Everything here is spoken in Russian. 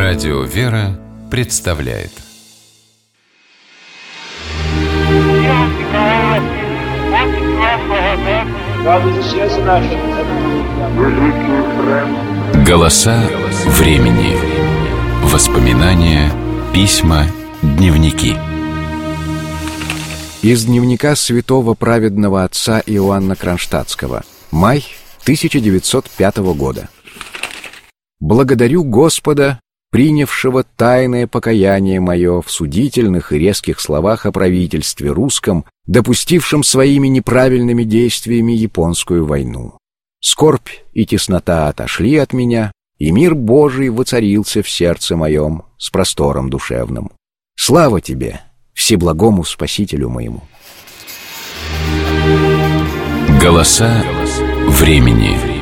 Радио «Вера» представляет. Голоса времени. Воспоминания, письма, дневники. Из дневника святого праведного отца Иоанна Кронштадтского. Май 1905 года. «Благодарю Господа, принявшего тайное покаяние мое в судительных и резких словах о правительстве русском, допустившем своими неправильными действиями японскую войну. Скорбь и теснота отошли от меня, и мир Божий воцарился в сердце моем с простором душевным. Слава Тебе, Всеблагому Спасителю моему». Голоса времени.